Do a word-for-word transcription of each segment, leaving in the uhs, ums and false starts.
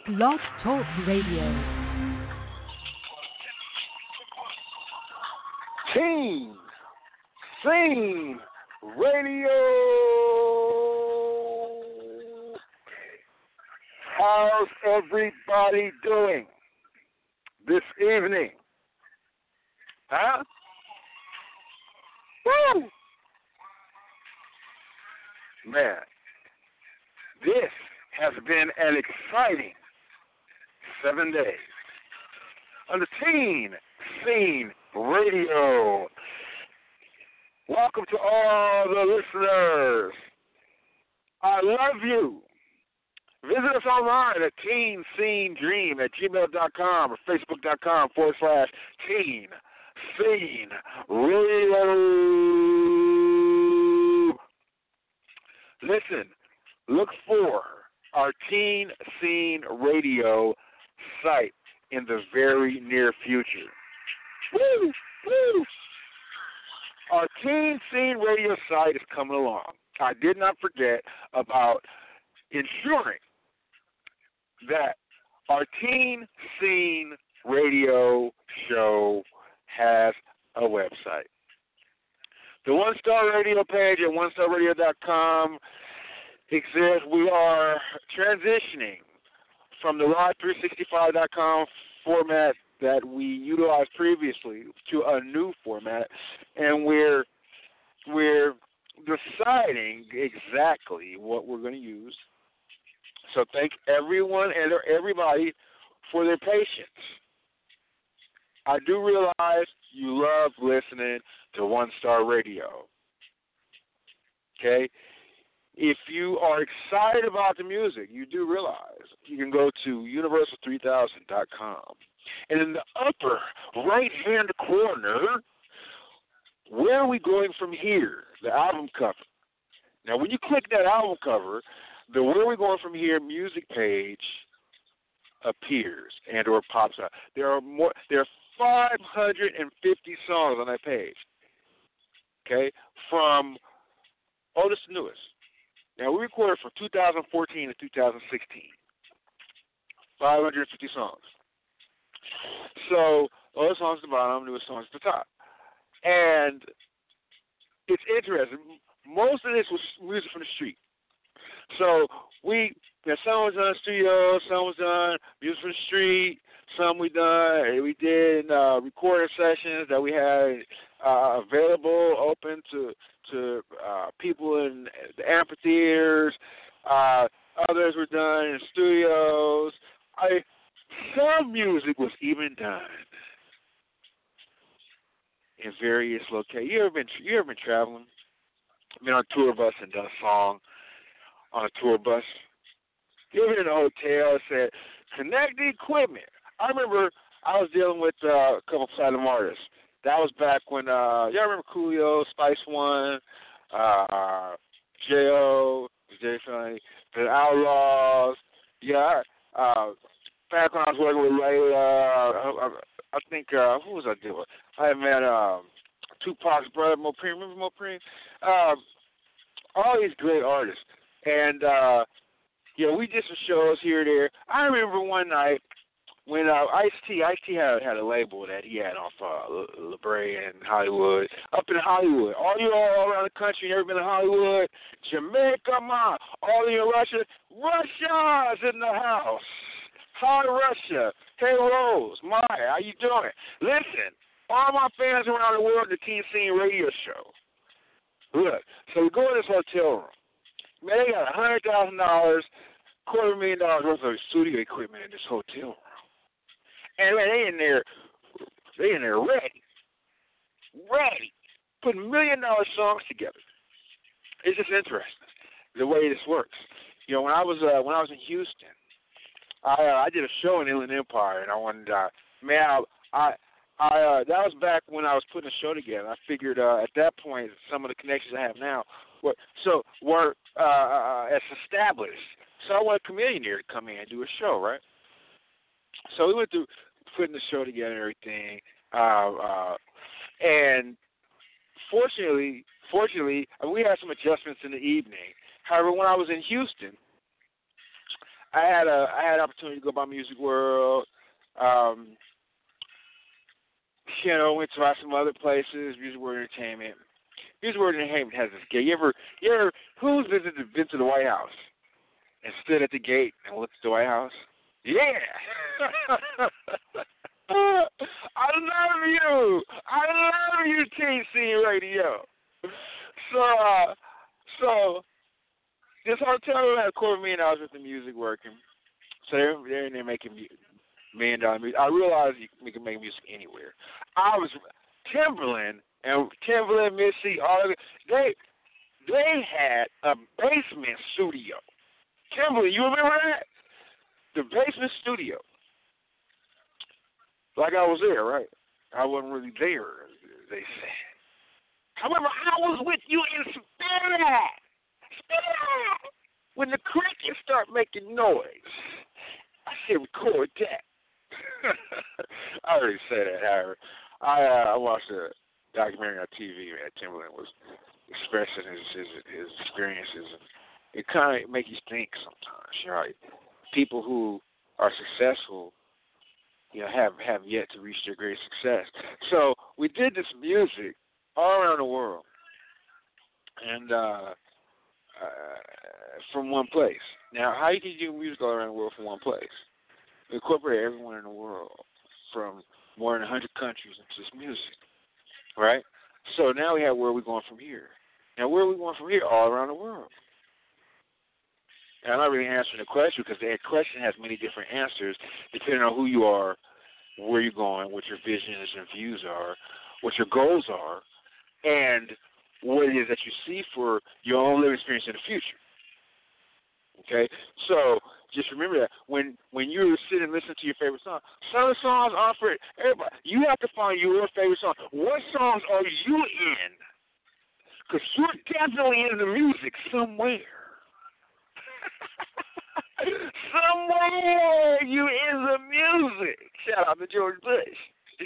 Blog Talk Radio. Team Scene Radio. How's everybody doing this evening? Huh? Woo! Man, this has been an exciting seven days on the Teen Scene Radio. Welcome to all the listeners. I love you. Visit us online at teen scene dream at gmail dot com or facebook dot com forward slash teen scene radio. Listen, look for our Teen Scene Radio site in the very near future. Woo! Woo! Our Teen Scene Radio site is coming along. I did not forget about ensuring that our Teen Scene Radio show has a website. The One Star Radio page at one star radio dot com exists. We are transitioning from the live three sixty-five dot com format that we utilized previously to a new format, and we're we're deciding exactly what we're going to use. So thank everyone and everybody for their patience. I do realize you love listening to One Star Radio. Okay? If you are excited about the music, you do realize you can go to universal three thousand dot com. And in the upper right-hand corner, where are we going from here? The album cover. Now, when you click that album cover, the Where Are We Going From Here music page appears and or pops up. There are more. There are five hundred fifty songs on that page. Okay, from oldest to newest. Now we recorded from two thousand fourteen to two thousand sixteen. five hundred fifty songs. So oldest songs at the bottom, newest songs at the top. And it's interesting. Most of this was music from the street. So we, you know, some was done in the studio, some was done music from the street, some we done, we did uh, recording sessions that we had uh, available, open to to uh, people in the amphitheaters. Uh, others were done in studios. I, some music was even done in various locations. You ever been you ever been traveling? Been on a tour bus and done a song on a tour bus? You ever been in a hotel and said, connect the equipment? I remember I was dealing with uh, a couple of platinum artists. That was back when, uh, y'all remember Coolio, Spice One, uh, J O, J Funny, the Outlaws. Yeah, uh, back when I was working with Layla, I, I, I think, uh, who was I doing? I met um, Tupac's brother, Moprin. Remember Moprin? Uh, all these great artists. And, uh, yeah, we did some shows here and there. I remember one night when uh, Ice-T, Ice-T had, had a label that he had off uh, La Brea and Hollywood, up in Hollywood. All you all around the country, you ever been to Hollywood? Jamaica, ma. All of you in Russia? Russia's in the house. Hi, Russia. Hey, Rose. Maya, how you doing? Listen, all my fans around the world, the Teen Scene Radio Show. Look, so we go in this hotel room. Man, they got one hundred thousand dollars, quarter million dollars worth of studio equipment in this hotel room. And man, they in there, they in there ready, ready, putting million dollar songs together. It's just interesting the way this works. You know, when I was uh, when I was in Houston, I uh, I did a show in Inland Empire, and I wanted, uh, man, I I uh, that was back when I was putting a show together. I figured uh, at that point some of the connections I have now were so were uh, uh, as established. So I wanted a comedian here to come in and do a show, right? So we went through putting the show together and everything, uh, uh, and fortunately, fortunately, uh, we had some adjustments in the evening. However, when I was in Houston, I had a I had an opportunity to go by Music World. Um, you know, went to some other places. Music World Entertainment. Music World Entertainment has this gate. You ever, you ever, who's visited been to the White House and stood at the gate and looked at the White House? Yeah. I love you. I love you, T C Radio. So, uh, so this hotel room had a quarter million dollars worth of music working. So they're, they're in there making million dollar music. I realized you, we can make music anywhere. I was Timberland and Timberland, Missy, all of it. They they had a basement studio. Timberland, you remember that? The basement studio. Like I was there, right? I wasn't really there, they said. However, I was with you in spirit. Spirit. When the crickets start making noise, I said record that. I already said that, however. I uh, I watched a documentary on T V that Timberland was expressing his his, his experiences. And it kind of makes you think sometimes, right? People who are successful, you know, have, have yet to reach their great success. So we did this music all around the world, and uh, uh, from one place. Now, how you can do music all around the world from one place? We incorporate everyone in the world from more than one hundred countries into this music, right? So now we have where are we going from here? Now, where are we going from here? All around the world. And I'm not really answering the question because the question has many different answers depending on who you are, where you're going, what your visions and views are, what your goals are, and what it is that you see for your own living experience in the future. Okay? So just remember that when when you're sitting and listening to your favorite song, some of the songs are for everybody. You have to find your favorite song. What songs are you in? Because you're definitely in the music somewhere. Somewhere you in the music. Shout out to George Bush.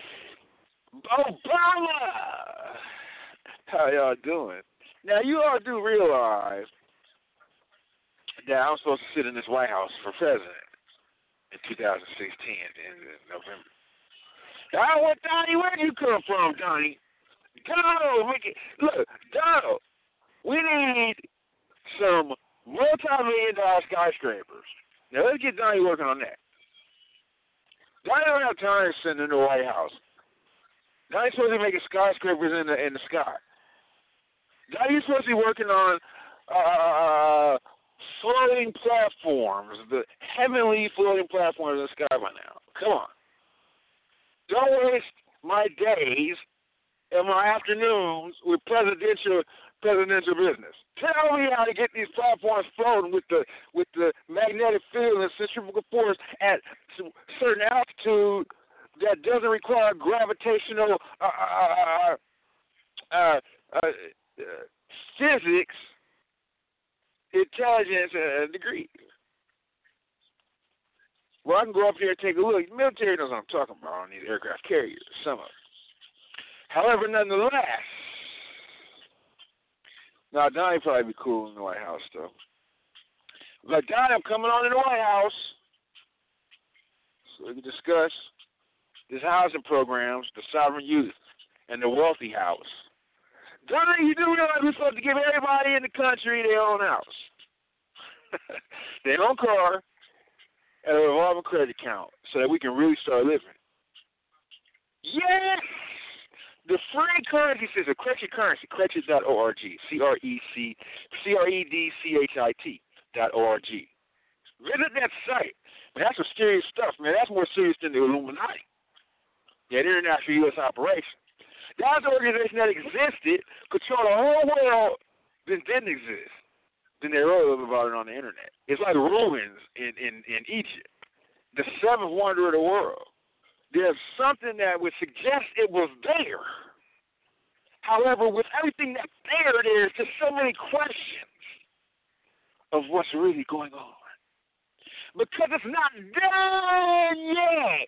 Obama. How y'all doing? Now, you all do realize that I'm supposed to sit in this White House for president in two thousand sixteen, in November. I want Donnie, where did you come from, Donnie? Donald, look, Donald, we need some multi-million dollar skyscrapers. Now, let's get Donnie working on that. Donnie don't have time sitting in the White House. Donnie's supposed to be making skyscrapers in the in the sky. Donnie's supposed to be working on uh, floating platforms, the heavenly floating platforms in the sky by now. Come on. Don't waste my days and my afternoons with presidential presidential business. Tell me how to get these platforms floating with the with the magnetic field and centrifugal force at some certain altitude that doesn't require gravitational uh, uh, uh, uh, uh, physics, intelligence, and degree. Well, I can go up here and take a look. The military knows what I'm talking about on these aircraft carriers, some of them. However, nonetheless, now Donnie probably be cool in the White House, though. But Donnie, I'm coming on in the White House so we can discuss this housing programs, the sovereign youth, and the wealthy house. Donnie, you do realize we're supposed to give everybody in the country their own house, their own car, and a revolving credit account so that we can really start living. Yes! The free currency system, Crecit Currency, Crecit dot org, C R E C, C R E D C H I T dot O R G. Visit that site. Man, that's some serious stuff, man. That's more serious than the Illuminati. Yeah, the international U S operation. That's an organization that existed, controlled the whole world, then didn't exist. Then they wrote about it on the internet. It's like ruins in, in, in Egypt, the seventh wonder of the world. There's something that would suggest it was there. However, with everything that's there, there's just so many questions of what's really going on. Because it's not done yet.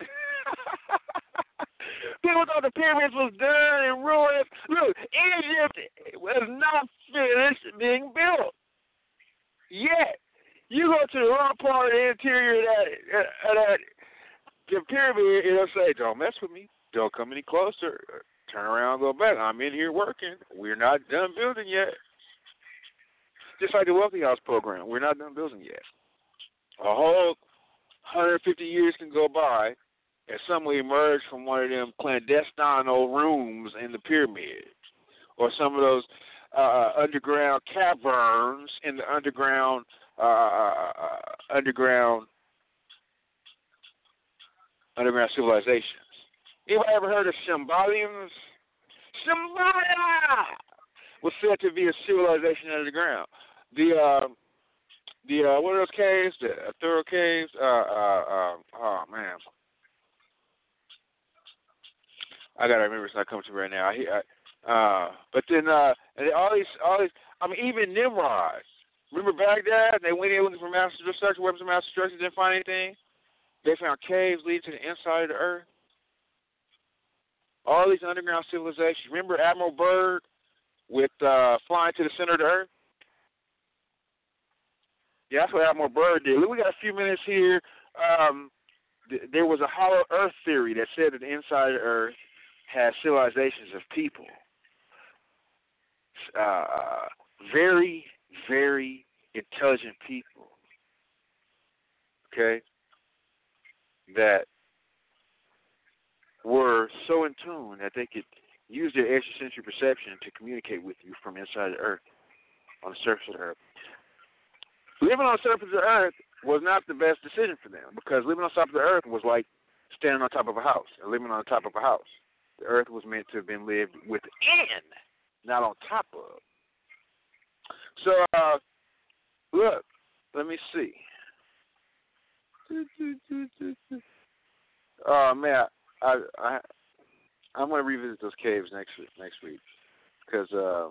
People thought the pyramids was done and ruined. Look, Egypt was not finished being built yet. You go to the wrong part of the interior of that, of that the pyramid, it'll say, don't mess with me. Don't come any closer. Turn around and go back. I'm in here working. We're not done building yet. Just like the Wealthy House program. We're not done building yet. A whole one hundred fifty years can go by and someone emerge from one of them clandestine rooms in the pyramid, or some of those uh, underground caverns in the underground uh, underground underground civilizations. Anybody ever heard of Shambhalians? Shambhala was said to be a civilization underground. The uh, the uh, what are those caves? The uh, thorough caves. Uh, uh, uh, oh man, I gotta remember. It's not coming to me right now. I, I, uh, but then uh, and then all these, all these. I mean, even Nimrod. Remember Baghdad? They went in looking for master destruction, weapons of mass destruction. Didn't find anything. They found caves leading to the inside of the earth. All these underground civilizations. Remember Admiral Byrd with uh, flying to the center of the earth? Yeah, that's what Admiral Byrd did. We got a few minutes here. Um, th- there was a hollow earth theory that said that the inside of the earth has civilizations of people. Uh, very, very intelligent people. Okay? That were so in tune that they could use their extrasensory perception to communicate with you from inside the earth, on the surface of the earth. Living on the surface of the earth was not the best decision for them, because living on top of the earth was like standing on top of a house, or living on the top of a house. The earth was meant to have been lived within, not on top of. So, uh, look, let me see. Oh, man, I, I, I'm going to revisit those caves next week, next week, because, uh,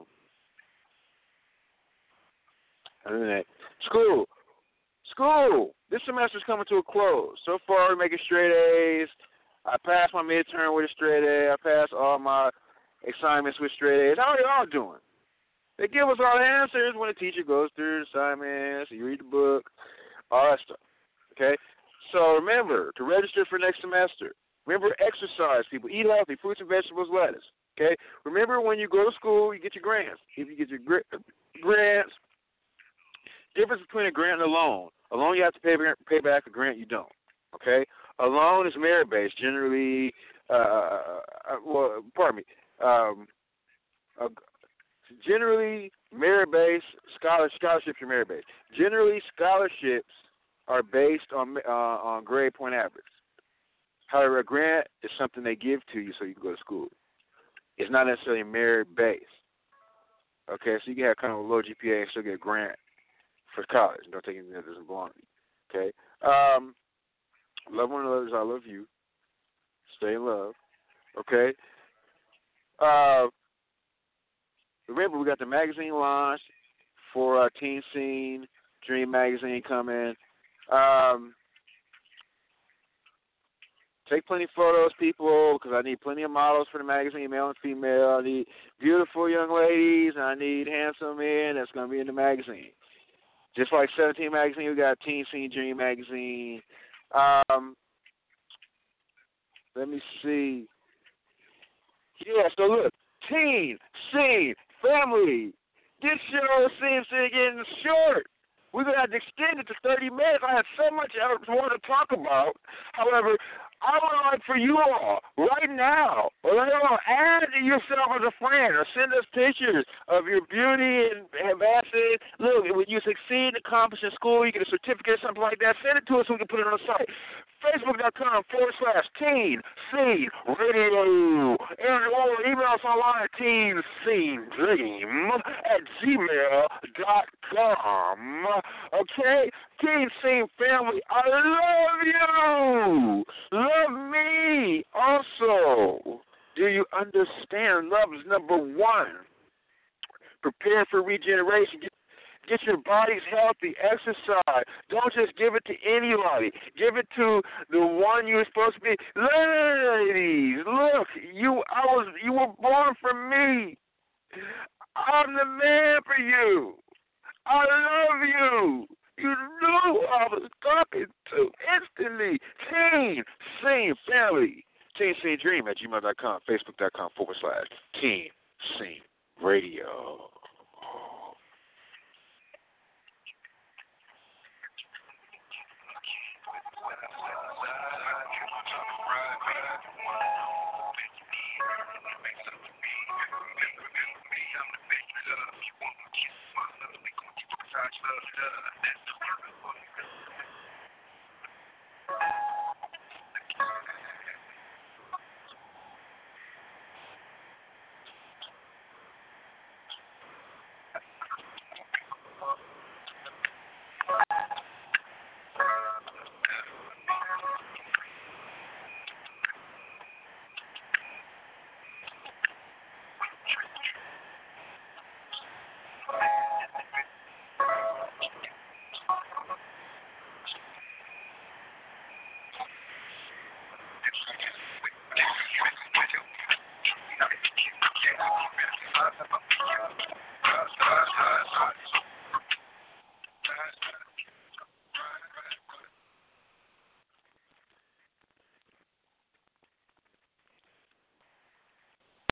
and then school, school, this semester's coming to a close. So far, we're making straight A's. I passed my midterm with a straight A. I passed all my assignments with straight A's. How are y'all doing? They give us all the answers when the teacher goes through the assignments, you read the book, all that stuff, okay? So remember to register for next semester. Remember, exercise, people. Eat healthy, fruits and vegetables, lettuce, okay? Remember, when you go to school, you get your grants. If you get your gr- grants, difference between a grant and a loan. A loan, you have to pay, pay back. A grant, you don't, okay? A loan is merit-based, generally, uh, uh, well, pardon me, um, uh, generally merit-based, scholar, scholarships are merit-based. Generally, scholarships are based on uh, on grade point average. However, a grant is something they give to you so you can go to school. It's not necessarily merit-based. Okay, so you can have kind of a low G P A and still get a grant for college. Don't take anything that doesn't belong to you. Okay? Um, love one another as I love you. Stay in love. Okay? Uh, remember, we got the magazine launch for our Teen Scene Dream Magazine coming. Um, take plenty of photos, people, because I need plenty of models for the magazine, male and female. I need beautiful young ladies, and I need handsome men that's going to be in the magazine. Just like seventeen Magazine, we got Teen Scene Dream Magazine. Um, let me see. Yeah, so look, Teen Scene Family. This show seems to be getting short. We're going to have to extend it to thirty minutes. I have so much else more to talk about. However, I would like for you all, right now, or right now, add yourself as a friend, or send us pictures of your beauty and advancing. Look, when you succeed and accomplish in school, you get a certificate or something like that, send it to us so we can put it on the site. Facebook.com forward slash Teen Scene Radio. And or email us online at Teen Scene Dream at gmail dot com. Okay? Teen Scene Family, I love you. Love me also. Do you understand? Love is number one. Prepare for regeneration. Get Get your bodies healthy. Exercise. Don't just give it to anybody. Give it to the one you're supposed to be. Ladies, look, you I was you were born for me. I'm the man for you. I love you. You knew who I was talking to instantly. Teen Scene Family. Teen Scene Dream at gmail dot com, facebook.com forward slash Teen Scene Radio.